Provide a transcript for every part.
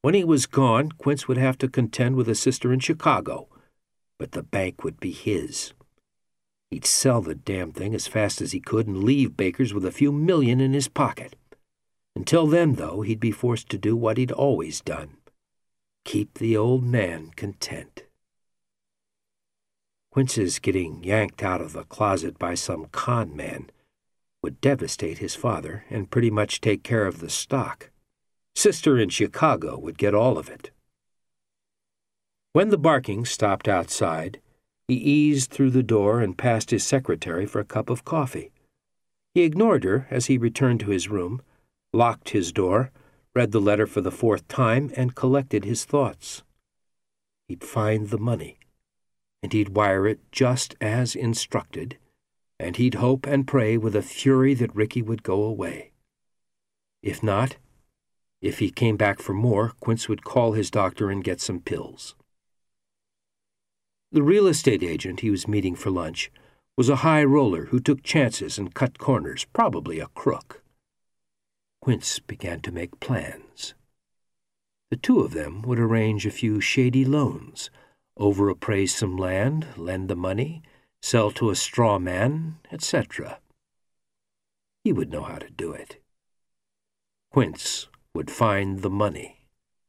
When he was gone, Quince would have to contend with a sister in Chicago, but the bank would be his. He'd sell the damn thing as fast as he could and leave Baker's with a few million in his pocket. Until then, though, he'd be forced to do what he'd always done: keep the old man content. Quince's getting yanked out of the closet by some con man would devastate his father and pretty much take care of the stock. Sister in Chicago would get all of it. When the barking stopped outside, he eased through the door and passed his secretary for a cup of coffee. He ignored her as he returned to his room, locked his door, read the letter for the 4th time, and collected his thoughts. He'd find the money, and he'd wire it just as instructed, and he'd hope and pray with a fury that Ricky would go away. If not, if he came back for more, Quince would call his doctor and get some pills. The real estate agent he was meeting for lunch was a high roller who took chances and cut corners, probably a crook. Quince began to make plans. The two of them would arrange a few shady loans, overappraise some land, lend the money, sell to a straw man, etc. He would know how to do it. Quince would find the money.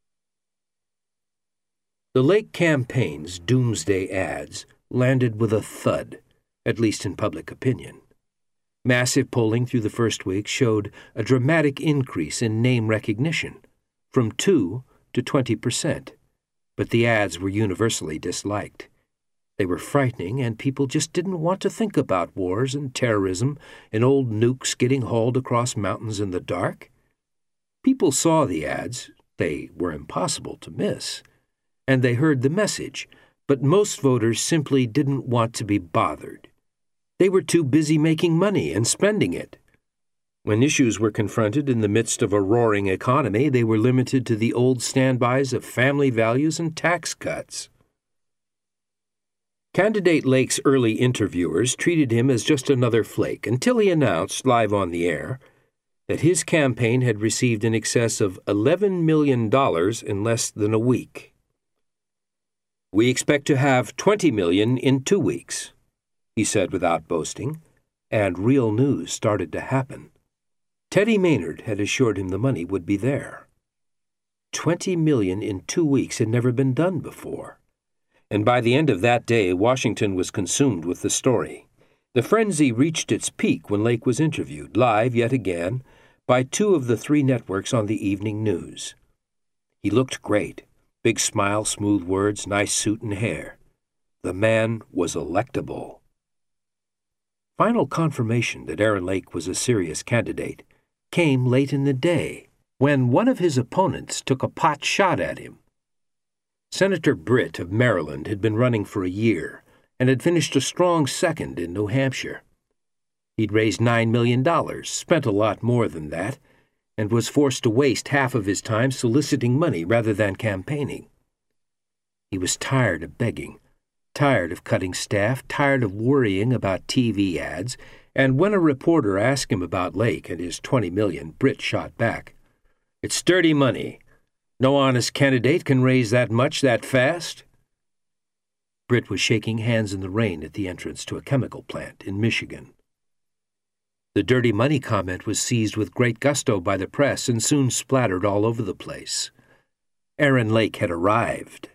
The Lake campaign's doomsday ads landed with a thud, at least in public opinion. Massive polling through the first week showed a dramatic increase in name recognition, from 2 to 20%, but the ads were universally disliked. They were frightening, and people just didn't want to think about wars and terrorism and old nukes getting hauled across mountains in the dark. People saw the ads, they were impossible to miss, and they heard the message, but most voters simply didn't want to be bothered. They were too busy making money and spending it. When issues were confronted in the midst of a roaring economy, they were limited to the old standbys of family values and tax cuts. Candidate Lake's early interviewers treated him as just another flake until he announced, live on the air, that his campaign had received in excess of $11 million in less than a week. "We expect to have $20 million in 2 weeks," he said without boasting, and real news started to happen. Teddy Maynard had assured him the money would be there. $20 million in 2 weeks had never been done before, and by the end of that day, Washington was consumed with the story. The frenzy reached its peak when Lake was interviewed, live yet again, by 2 of the 3 networks on the evening news. He looked great. Big smile, smooth words, nice suit and hair. The man was electable. Final confirmation that Aaron Lake was a serious candidate came late in the day, when one of his opponents took a pot shot at him. Senator Britt of Maryland had been running for a year and had finished a strong second in New Hampshire. He'd raised $9 million, spent a lot more than that, and was forced to waste half of his time soliciting money rather than campaigning. He was tired of begging, tired of cutting staff, tired of worrying about TV ads, and when a reporter asked him about Lake and his $20 million, Britt shot back, "It's dirty money. No honest candidate can raise that much that fast." Britt was shaking hands in the rain at the entrance to a chemical plant in Michigan. The dirty money comment was seized with great gusto by the press and soon splattered all over the place. Aaron Lake had arrived.